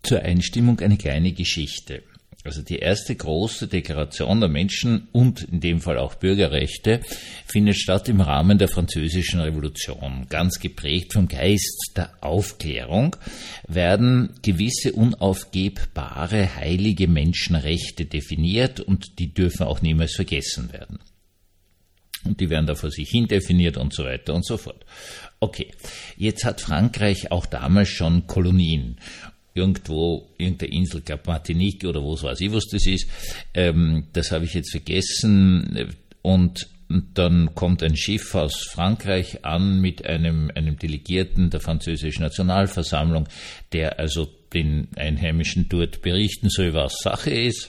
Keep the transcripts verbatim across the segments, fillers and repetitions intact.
Zur Einstimmung eine kleine Geschichte. Also die erste große Deklaration der Menschen und in dem Fall auch Bürgerrechte findet statt im Rahmen der Französischen Revolution. Ganz geprägt vom Geist der Aufklärung werden gewisse unaufgebbare, heilige Menschenrechte definiert und die dürfen auch niemals vergessen werden. Und die werden da vor sich hin definiert und so weiter und so fort. Okay, jetzt hat Frankreich auch damals schon Kolonien. Irgendwo, irgendeine Insel, ich glaube Martinique oder wo weiß ich, was das ist, ähm, das habe ich jetzt vergessen. Und dann kommt ein Schiff aus Frankreich an mit einem, einem Delegierten der französischen Nationalversammlung, der also den Einheimischen dort berichten soll, was Sache ist,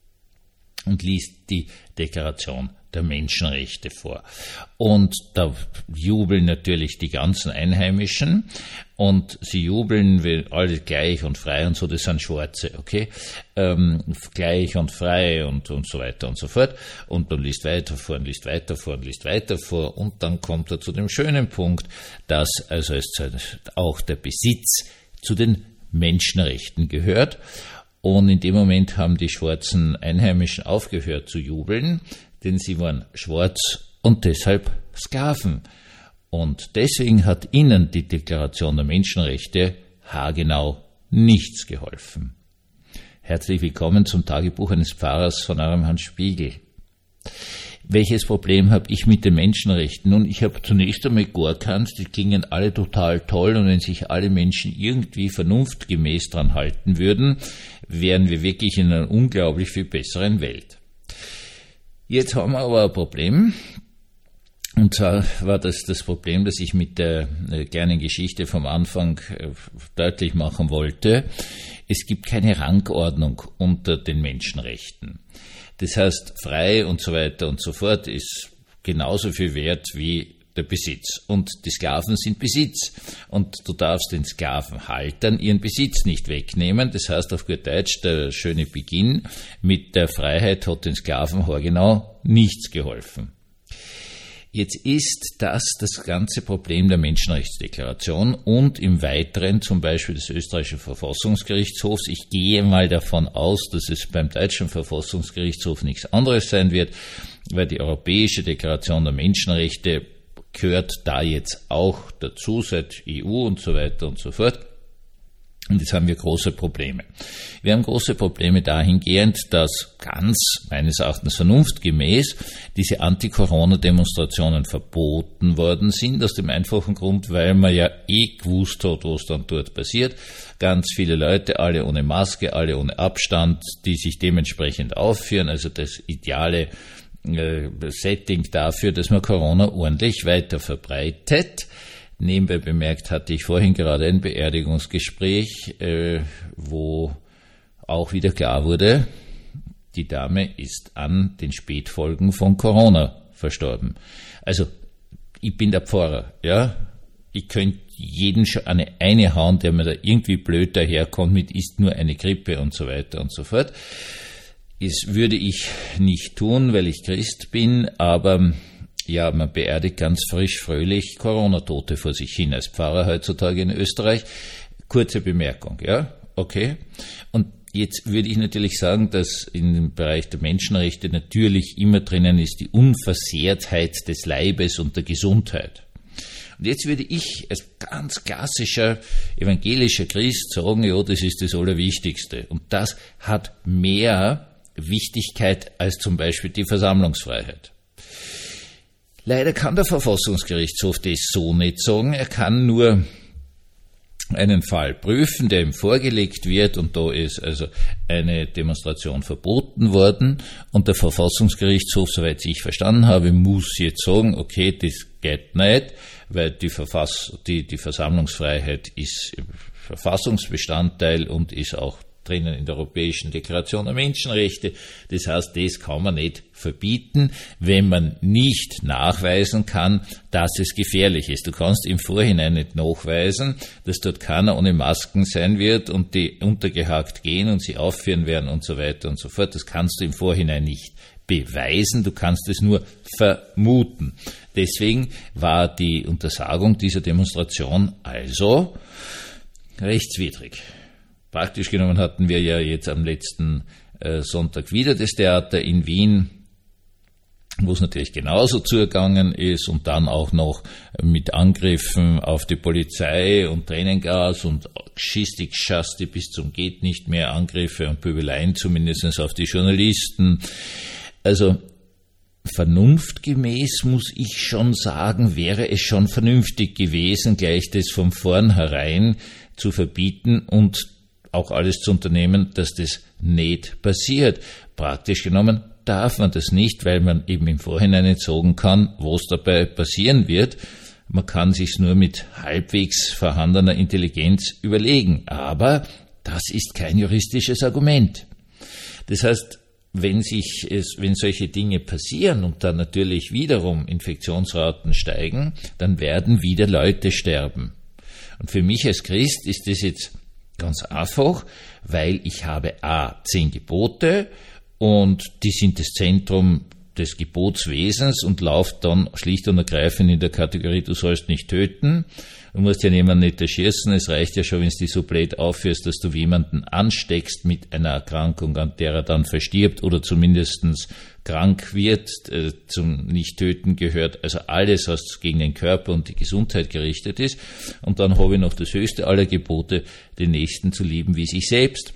und liest die Deklaration der Menschenrechte vor. Und da jubeln natürlich die ganzen Einheimischen und sie jubeln, weil alle gleich und frei und so, das sind Schwarze, okay? Ähm, gleich und frei und, und so weiter und so fort. Und dann liest weiter vor und liest weiter vor und liest weiter vor und dann kommt er zu dem schönen Punkt, dass also es auch der Besitz zu den Menschenrechten gehört. Und in dem Moment haben die schwarzen Einheimischen aufgehört zu jubeln, denn sie waren schwarz und deshalb Sklaven. Und deswegen hat ihnen die Deklaration der Menschenrechte haargenau nichts geholfen. Herzlich willkommen zum Tagebuch eines Pfarrers von eurem Hans Spiegel. Welches Problem habe ich mit den Menschenrechten? Nun, ich habe zunächst einmal gar keins, die klingen alle total toll und wenn sich alle Menschen irgendwie vernunftgemäß dran halten würden, wären wir wirklich in einer unglaublich viel besseren Welt. Jetzt haben wir aber ein Problem, und zwar war das das Problem, das ich mit der kleinen Geschichte vom Anfang deutlich machen wollte. Es gibt keine Rangordnung unter den Menschenrechten. Das heißt, frei und so weiter und so fort ist genauso viel wert wie der Besitz. Und die Sklaven sind Besitz. Und du darfst den Sklavenhaltern ihren Besitz nicht wegnehmen. Das heißt auf gut Deutsch, der schöne Beginn mit der Freiheit hat den Sklaven haargenau nichts geholfen. Jetzt ist das das ganze Problem der Menschenrechtsdeklaration und im Weiteren zum Beispiel des österreichischen Verfassungsgerichtshofs. Ich gehe mal davon aus, dass es beim deutschen Verfassungsgerichtshof nichts anderes sein wird, weil die Europäische Deklaration der Menschenrechte gehört da jetzt auch dazu, seit E U und so weiter und so fort. Und jetzt haben wir große Probleme. Wir haben große Probleme dahingehend, dass ganz meines Erachtens vernunftgemäß diese Anti-Corona-Demonstrationen verboten worden sind, aus dem einfachen Grund, weil man ja eh gewusst hat, was dann dort passiert. Ganz viele Leute, alle ohne Maske, alle ohne Abstand, die sich dementsprechend aufführen, also das ideale äh, Setting dafür, dass man Corona ordentlich weiter verbreitet. Nebenbei bemerkt hatte ich vorhin gerade ein Beerdigungsgespräch, äh, wo auch wieder klar wurde, die Dame ist an den Spätfolgen von Corona verstorben. Also, ich bin der Pfarrer, ja. Ich könnte jeden schon eine, eine hauen, der mir da irgendwie blöd daherkommt mit, ist nur eine Grippe und so weiter und so fort. Das würde ich nicht tun, weil ich Christ bin, aber ja, man beerdigt ganz frisch, fröhlich Corona-Tote vor sich hin als Pfarrer heutzutage in Österreich. Kurze Bemerkung, ja, okay. Und jetzt würde ich natürlich sagen, dass im Bereich der Menschenrechte natürlich immer drinnen ist die Unversehrtheit des Leibes und der Gesundheit. Und jetzt würde ich als ganz klassischer evangelischer Christ sagen, ja, das ist das Allerwichtigste. Und das hat mehr Wichtigkeit als zum Beispiel die Versammlungsfreiheit. Leider kann der Verfassungsgerichtshof das so nicht sagen. Er kann nur einen Fall prüfen, der ihm vorgelegt wird, und da ist also eine Demonstration verboten worden, und der Verfassungsgerichtshof, soweit ich verstanden habe, muss jetzt sagen, okay, das geht nicht, weil die, Verfass- die, die Versammlungsfreiheit ist Verfassungsbestandteil und ist auch drinnen in der Europäischen Deklaration der Menschenrechte. Das heißt, das kann man nicht verbieten, wenn man nicht nachweisen kann, dass es gefährlich ist. Du kannst im Vorhinein nicht nachweisen, dass dort keiner ohne Masken sein wird und die untergehakt gehen und sie aufführen werden und so weiter und so fort. Das kannst du im Vorhinein nicht beweisen, du kannst es nur vermuten. Deswegen war die Untersagung dieser Demonstration also rechtswidrig. Praktisch genommen hatten wir ja jetzt am letzten äh, Sonntag wieder das Theater in Wien, wo es natürlich genauso zugegangen ist und dann auch noch mit Angriffen auf die Polizei und Tränengas und Schistik, Schasti bis zum geht nicht mehr, Angriffe und Pöbeleien zumindest auf die Journalisten. Also vernunftgemäß muss ich schon sagen, wäre es schon vernünftig gewesen, gleich das von vornherein zu verbieten und auch alles zu unternehmen, dass das nicht passiert. Praktisch genommen darf man das nicht, weil man eben im Vorhinein nicht sagen kann, was dabei passieren wird. Man kann sich's nur mit halbwegs vorhandener Intelligenz überlegen. Aber das ist kein juristisches Argument. Das heißt, wenn sich es, wenn solche Dinge passieren und dann natürlich wiederum Infektionsraten steigen, dann werden wieder Leute sterben. Und für mich als Christ ist das jetzt ganz einfach, weil ich habe a. zehn Gebote und die sind das Zentrum des Gebotswesens und läuft dann schlicht und ergreifend in der Kategorie, du sollst nicht töten, du musst ja niemanden nicht erschießen, es reicht ja schon, wenn du die so blöd aufführst, dass du jemanden ansteckst mit einer Erkrankung, an der er dann verstirbt oder zumindestens krank wird, äh, zum Nicht-Töten gehört, also alles, was gegen den Körper und die Gesundheit gerichtet ist. Und dann habe ich noch das höchste aller Gebote, den Nächsten zu lieben wie sich selbst.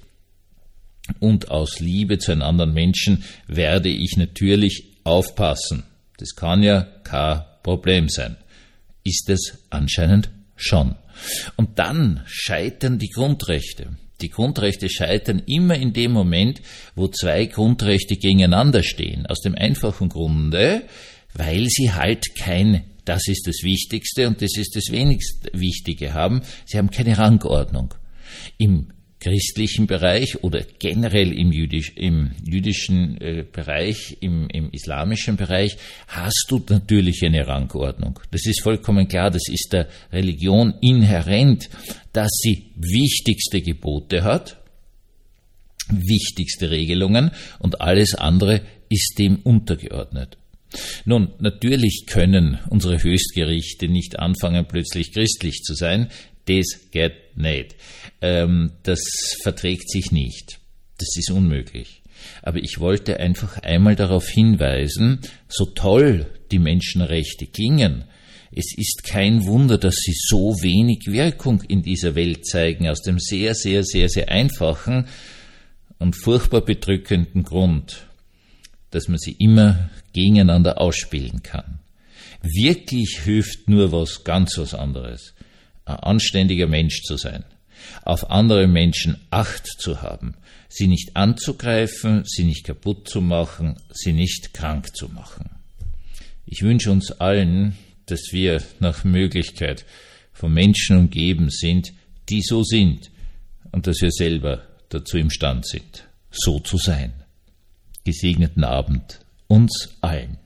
Und aus Liebe zu einem anderen Menschen werde ich natürlich aufpassen. Das kann ja kein Problem sein. Ist es anscheinend schon. Und dann scheitern die Grundrechte. Die Grundrechte scheitern immer in dem Moment, wo zwei Grundrechte gegeneinander stehen. Aus dem einfachen Grunde, weil sie halt kein, das ist das Wichtigste und das ist das wenigst Wichtige haben, sie haben keine Rangordnung. Im christlichen Bereich oder generell im, jüdisch, im jüdischen äh, Bereich, im, im islamischen Bereich, hast du natürlich eine Rangordnung. Das ist vollkommen klar, das ist der Religion inhärent, dass sie wichtigste Gebote hat, wichtigste Regelungen und alles andere ist dem untergeordnet. Nun, natürlich können unsere Höchstgerichte nicht anfangen, plötzlich christlich zu sein. Das geht nicht. Ähm, das verträgt sich nicht. Das ist unmöglich. Aber ich wollte einfach einmal darauf hinweisen, so toll die Menschenrechte klingen, es ist kein Wunder, dass sie so wenig Wirkung in dieser Welt zeigen, aus dem sehr, sehr, sehr, sehr einfachen und furchtbar bedrückenden Grund, dass man sie immer gegeneinander ausspielen kann. Wirklich hilft nur was ganz was anderes. Ein anständiger Mensch zu sein, auf andere Menschen Acht zu haben, sie nicht anzugreifen, sie nicht kaputt zu machen, sie nicht krank zu machen. Ich wünsche uns allen, dass wir nach Möglichkeit von Menschen umgeben sind, die so sind und dass wir selber dazu imstand sind, so zu sein. Gesegneten Abend uns allen.